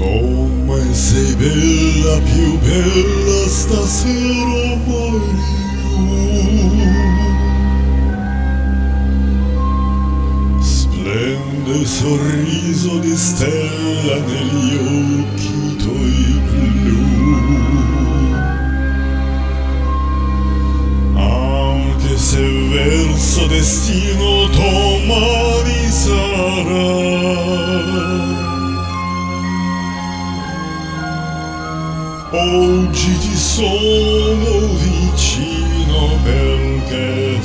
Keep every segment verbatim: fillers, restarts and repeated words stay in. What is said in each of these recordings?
Come sei bella, più bella stasera, Maria. Splende sorriso di stella negli occhi tuoi blu. Anche se verso destino domani sarà, oggi ti sono vicino perché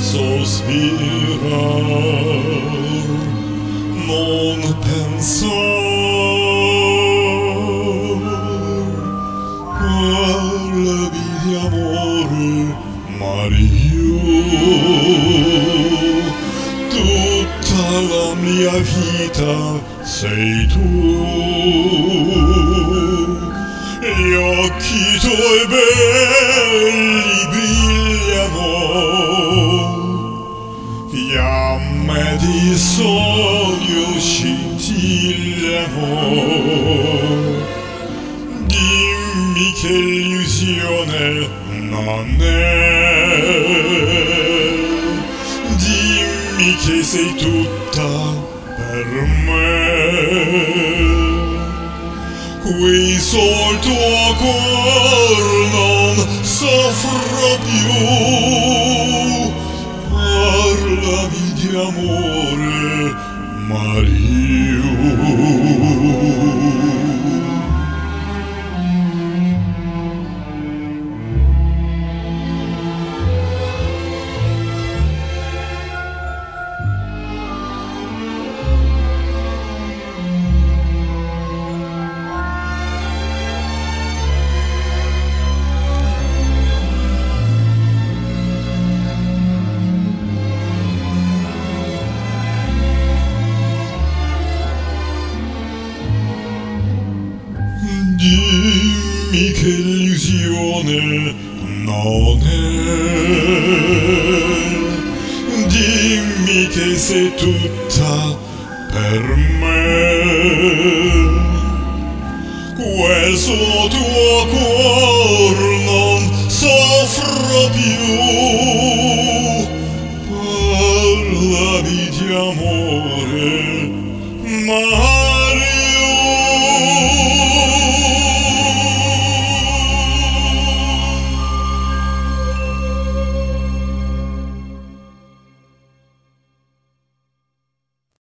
sospirar, non pensar, parlami di amore, Mario. Tutta la mia vita sei tu. Gli occhi tuoi belli brillano, fiamme di sogno scintillano. Dimmi che illusione non è, dimmi che sei tutta per me. Qui sol tuo cuor non soffra più, parlami di amore, Mario. Dimmi che illusione non è, dimmi che sei tutta per me. Questo tuo cuore